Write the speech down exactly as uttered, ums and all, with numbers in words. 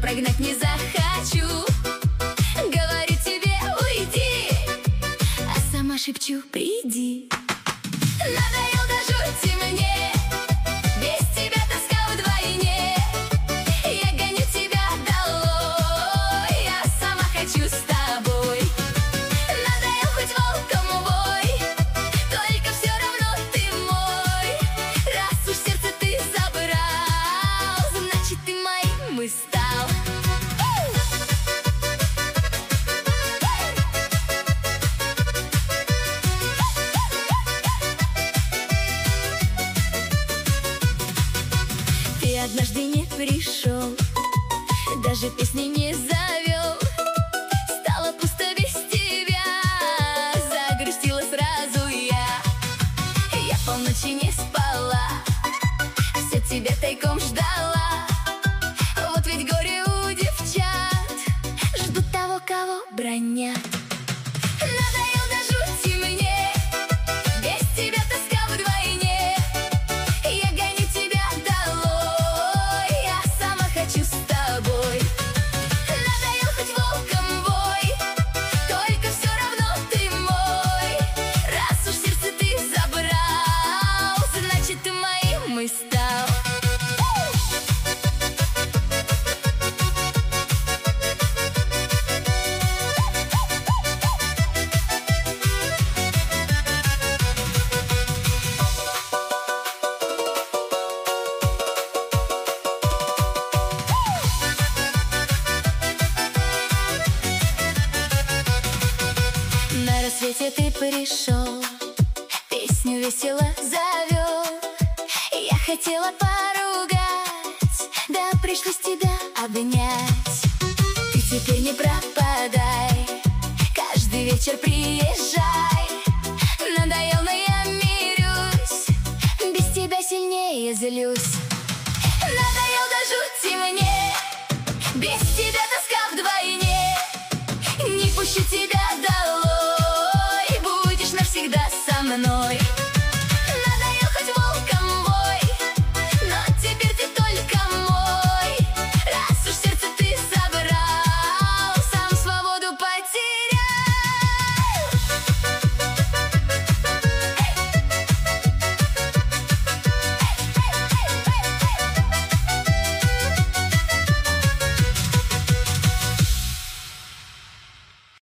прогнать не захочу. Говорю тебе уйди, а сама шепчу приди. Надоел до жути мне, без тебя тоска вдвойне. Я гоню тебя долой, я сама хочу с тобой. Надоел хоть волком вой, только все равно ты мой. Раз уж сердце ты забрал, значит ты моим и стал. Ты однажды не пришел, даже песни не завел. Стало пусто без тебя, загрустила сразу я. Я полночи не спала, все тебя тайком ждала. Вот ведь горе у девчат, ждут того, кого бронят. Надоел до жути мне, без тебя тоска вдвойне. Я гоню тебя долой, я сама хочу с тобой. Надоел хоть волком вой, только все равно ты мой. Раз уж сердце ты забрал, значит ты моим и стал. На рассвете ты пришел, песню весело завел. Я хотела поругать, да пришлось тебя обнять. Ты теперь не пропадай, каждый вечер приезжай. Надоел, но я мирюсь, без тебя сильнее злюсь.